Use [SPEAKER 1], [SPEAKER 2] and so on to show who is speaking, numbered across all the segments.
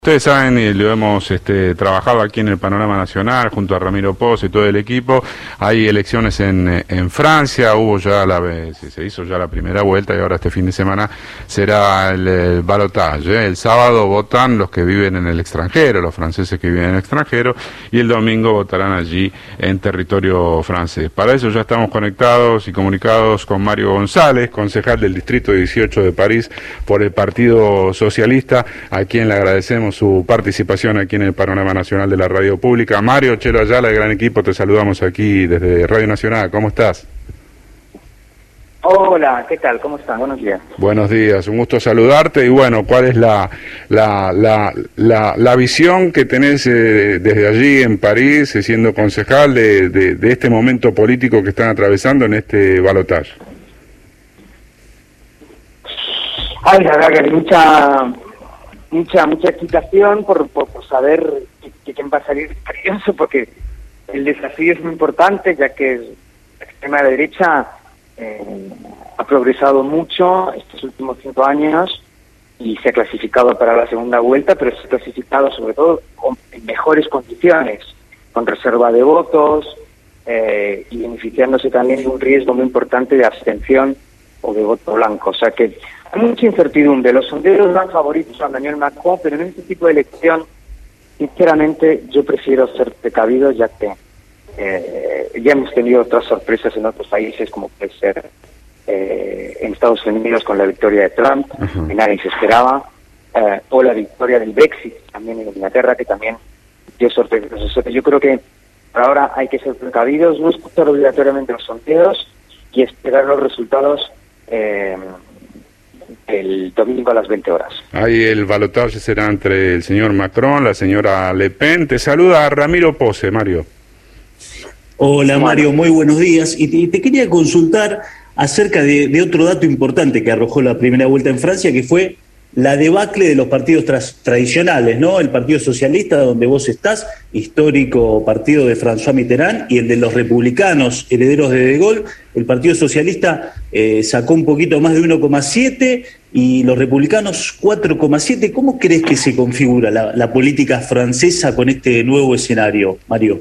[SPEAKER 1] Ustedes saben, y lo hemos trabajado aquí en el Panorama Nacional, junto a Ramiro Poz y todo el equipo. Hay elecciones en Francia, se hizo ya la primera vuelta y ahora este fin de semana será el balotaje. El sábado votan los que viven en el extranjero, los franceses que viven en el extranjero, y el domingo votarán allí en territorio francés. Para eso ya estamos conectados y comunicados con Mario González, concejal del Distrito 18 de París por el Partido Socialista, a quien le agradecemos su participación aquí en el Panorama Nacional de la Radio Pública. Mario, Chelo Ayala, el gran equipo, te saludamos aquí desde Radio Nacional. ¿Cómo estás?
[SPEAKER 2] Hola, ¿qué tal? ¿Cómo están? Buenos días.
[SPEAKER 1] Buenos días, un gusto saludarte. Y bueno, ¿cuál es la visión que tenés desde allí en París, siendo concejal de este momento político que están atravesando en este balotaje?
[SPEAKER 2] Ay, la verdad que hay mucha excitación por saber quién va a salir victorioso, porque el desafío es muy importante, ya que la extrema derecha ha progresado mucho estos últimos 5 años y se ha clasificado para la segunda vuelta, pero se ha clasificado sobre todo en mejores condiciones, con reserva de votos y beneficiándose también de un riesgo muy importante de abstención o de voto blanco. O sea que hay mucha incertidumbre. Los sondeos dan favoritos a Emmanuel Macron, pero en este tipo de elección, sinceramente, yo prefiero ser precavido, ya que ya hemos tenido otras sorpresas en otros países, como puede ser en Estados Unidos con la victoria de Trump, que nadie se esperaba, o la victoria del Brexit, también en Inglaterra, que también dio sorpresas. O sea, yo creo que por ahora hay que ser precavidos, no escuchar obligatoriamente los sondeos y esperar los resultados el domingo a las 20 horas.
[SPEAKER 1] Ahí el balotaje será entre el señor Macron, la señora Le Pen. Te saluda Ramiro Pose, Mario.
[SPEAKER 3] Hola Mario, muy buenos días. Y te quería consultar acerca de otro dato importante que arrojó la primera vuelta en Francia, que fue la debacle de los partidos tradicionales, ¿no? El Partido Socialista, donde vos estás, histórico partido de François Mitterrand, y el de los republicanos, herederos de Gaulle. El Partido Socialista sacó un poquito más de 1,7 y los republicanos 4,7. ¿Cómo crees que se configura la política francesa con este nuevo escenario, Mario?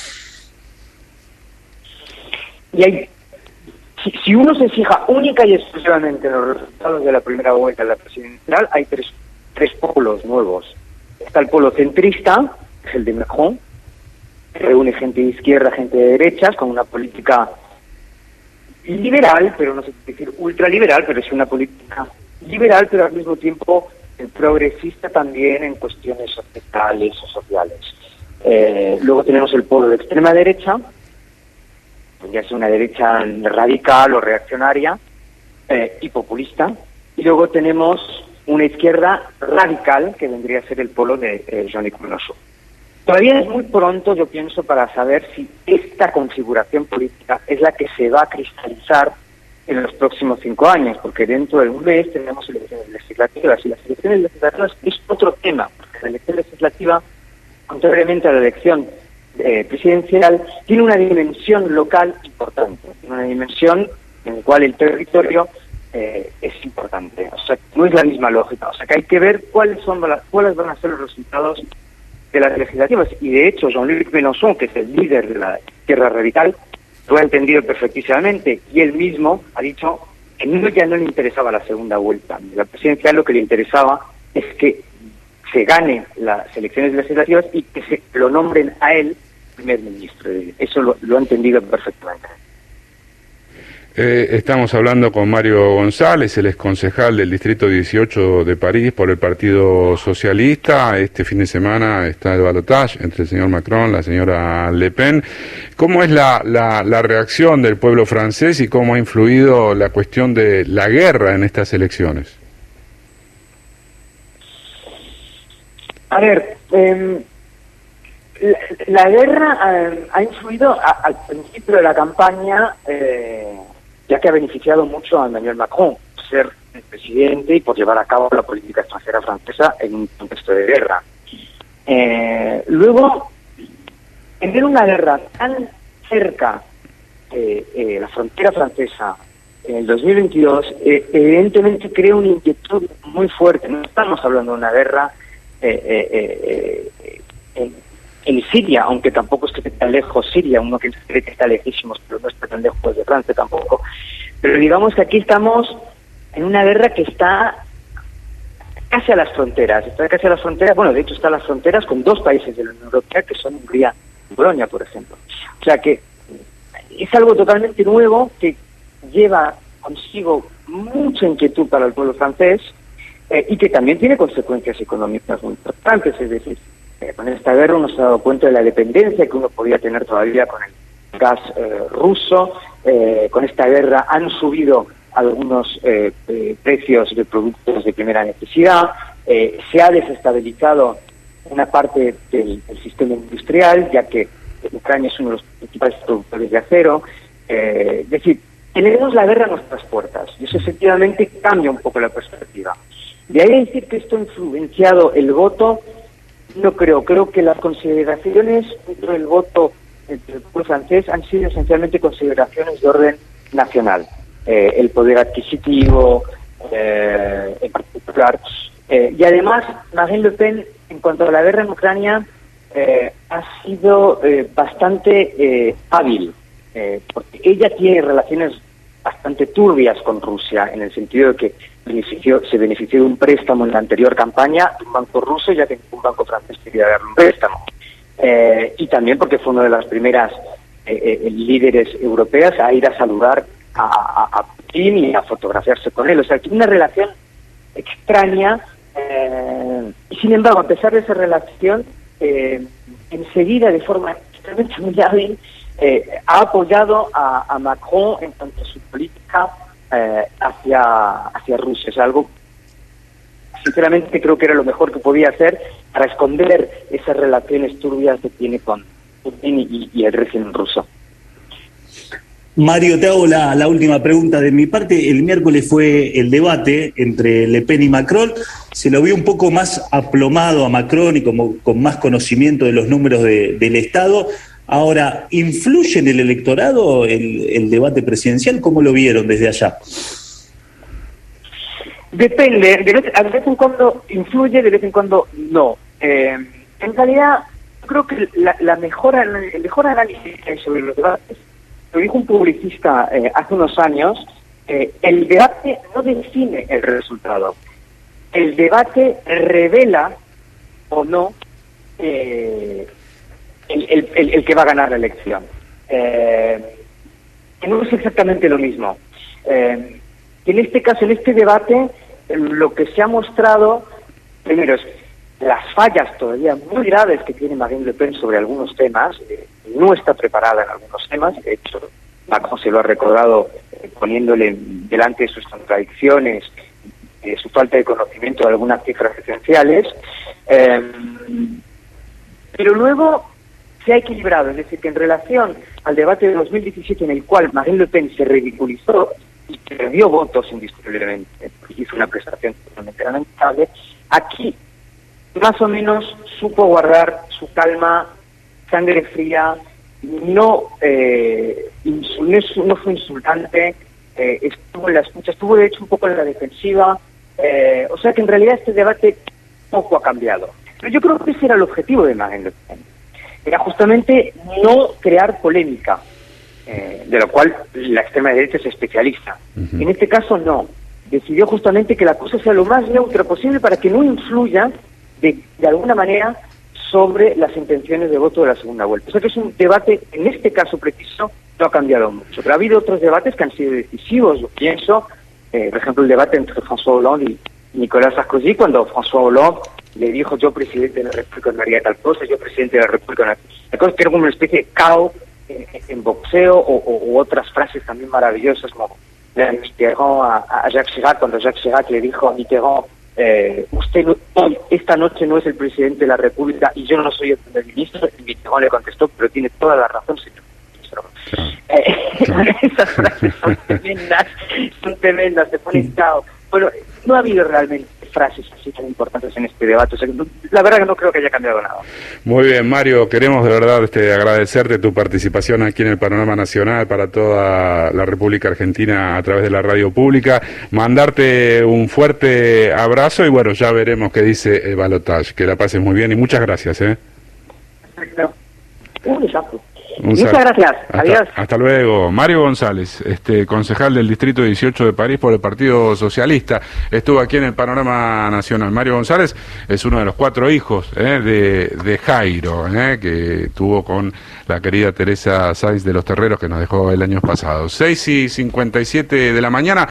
[SPEAKER 2] Y si uno se fija única y exclusivamente en los resultados de la primera vuelta de la presidencial, hay tres polos nuevos. Está el polo centrista, que es el de Macron, que reúne gente de izquierda, gente de derechas, con una política liberal, pero no sé decir ultraliberal, pero es una política liberal, pero al mismo tiempo progresista también en cuestiones societales o sociales. Luego tenemos el polo de extrema derecha, ya es una derecha radical o reaccionaria y populista, y luego tenemos una izquierda radical que vendría a ser el polo de Jean-Luc Mélenchon. Todavía es muy pronto, yo pienso, para saber si esta configuración política es la que se va a cristalizar en los próximos 5 años, porque dentro de un mes tenemos elecciones legislativas, y las elecciones legislativas es otro tema, porque la elección legislativa, contrariamente a la elección presidencial, tiene una dimensión local importante, tiene una dimensión en la cual el territorio es importante. O sea, no es la misma lógica. O sea, que hay que ver cuáles van a ser los resultados de las legislativas. Y de hecho, Jean-Luc Mélenchon, que es el líder de la izquierda radical, lo ha entendido perfectísimamente, y él mismo ha dicho que ya no le interesaba la segunda vuelta de la presidencial. Lo que le interesaba es que se gane las elecciones legislativas y que se lo nombren a él primer ministro. Eso lo ha entendido perfectamente.
[SPEAKER 1] Estamos hablando con Mario González, el exconcejal del Distrito 18 de París por el Partido Socialista. Este fin de semana está el balotaje entre el señor Macron, la señora Le Pen. ¿Cómo es la reacción del pueblo francés y cómo ha influido la cuestión de la guerra en estas elecciones?
[SPEAKER 2] A ver, la guerra ha influido al principio de la campaña, ya que ha beneficiado mucho a Emmanuel Macron por ser el presidente y por llevar a cabo la política extranjera francesa en un contexto de guerra. Luego, en ver una guerra tan cerca de la frontera francesa en el 2022, evidentemente crea una inquietud muy fuerte. No estamos hablando de una guerra en Siria, aunque tampoco esté tan lejos Siria, uno que cree que está lejísimos, pero no está tan lejos de Francia tampoco. Pero digamos que aquí estamos en una guerra que está casi a las fronteras, bueno, de hecho está a las fronteras con dos países de la Unión Europea, que son Hungría y Polonia, por ejemplo. O sea que es algo totalmente nuevo que lleva consigo mucha inquietud para el pueblo francés, y que también tiene consecuencias económicas muy importantes. Es decir, con esta guerra uno se ha dado cuenta de la dependencia que uno podía tener todavía con el gas ruso. Con esta guerra han subido algunos precios de productos de primera necesidad, se ha desestabilizado una parte del sistema industrial, ya que Ucrania es uno de los principales productores de acero. Es decir, tenemos la guerra a nuestras puertas, y eso efectivamente cambia un poco la perspectiva. De ahí a decir que esto ha influenciado el voto, no creo. Creo que las consideraciones dentro del voto del pueblo francés han sido esencialmente consideraciones de orden nacional. El poder adquisitivo, en particular. Y además, Marine Le Pen, en cuanto a la guerra en Ucrania, ha sido bastante hábil, porque ella tiene relaciones bastante turbias con Rusia, en el sentido de que se benefició de un préstamo en la anterior campaña de un banco ruso, ya que ningún banco francés quería darle un préstamo. Y también porque fue una de las primeras líderes europeas a ir a saludar a Putin y a fotografiarse con él. O sea, que una relación extraña, y sin embargo, a pesar de esa relación, enseguida, de forma extremadamente muy hábil, ha apoyado a Macron en cuanto a su política hacia Rusia. Es algo, sinceramente, creo que era lo mejor que podía hacer para esconder esas relaciones turbias que tiene con Putin y el régimen ruso.
[SPEAKER 3] Mario, te hago la última pregunta de mi parte. El miércoles fue el debate entre Le Pen y Macron. Se lo vio un poco más aplomado a Macron y como con más conocimiento de los números del Estado. Ahora, ¿influye en el electorado el debate presidencial? ¿Cómo lo vieron desde allá?
[SPEAKER 2] Depende, de vez en cuando influye, de vez en cuando no. En realidad, creo que el mejor análisis que hay sobre los debates lo dijo un publicista hace unos años. El debate no define el resultado. El debate revela o no el que va a ganar la elección. Que no es exactamente lo mismo. En este caso, en este debate, lo que se ha mostrado, primero, es las fallas todavía muy graves que tiene Marine Le Pen sobre algunos temas. No está preparada en algunos temas. De hecho, Macron se lo ha recordado poniéndole delante de sus contradicciones, su falta de conocimiento de algunas cifras esenciales. Pero luego se ha equilibrado, es decir, que en relación al debate de 2017, en el cual Marine Le Pen se ridiculizó y perdió votos indiscutiblemente, porque hizo una prestación totalmente lamentable, aquí más o menos supo guardar su calma, sangre fría, no fue insultante, estuvo en la escucha, estuvo de hecho un poco en la defensiva. O sea que en realidad este debate poco ha cambiado. Pero yo creo que ese era el objetivo de Marine Le Pen. Era justamente no crear polémica, de lo cual la extrema derecha es especialista. En este caso no. Decidió justamente que la cosa sea lo más neutra posible para que no influya de alguna manera sobre las intenciones de voto de la segunda vuelta. O sea que es un debate, en este caso preciso, no ha cambiado mucho. Pero ha habido otros debates que han sido decisivos, yo pienso. Por ejemplo, el debate entre François Hollande y Nicolas Sarkozy, cuando François Hollande le dijo: yo presidente de la República no haría tal cosa, yo presidente de la República no haría tal cosa, que era como una especie de caos en boxeo, o otras frases también maravillosas, como la de Mitterrand a Jacques Chirac, cuando Jacques Chirac le dijo a Mitterrand: usted esta noche no es el presidente de la República y yo no soy el primer ministro. Y Mitterrand le contestó: pero tiene toda la razón, señor ministro. Esas frases son tremendas, se ponen cao. Bueno, no ha habido realmente frases así tan importantes en este debate. O sea, la verdad que no creo que haya cambiado nada.
[SPEAKER 1] Muy bien, Mario, queremos de verdad agradecerte tu participación aquí en el Panorama Nacional para toda la República Argentina a través de la radio pública, mandarte un fuerte abrazo y bueno, ya veremos qué dice el balotaje. Que la pases muy bien y muchas gracias.
[SPEAKER 2] Perfecto. Muchas gracias. Adiós.
[SPEAKER 1] Hasta luego. Mario González, concejal del Distrito 18 de París por el Partido Socialista, estuvo aquí en el Panorama Nacional. Mario González es uno de los 4 hijos de Jairo, que tuvo con la querida Teresa Sáenz de los Terreros, que nos dejó el año pasado. 6:57 de la mañana.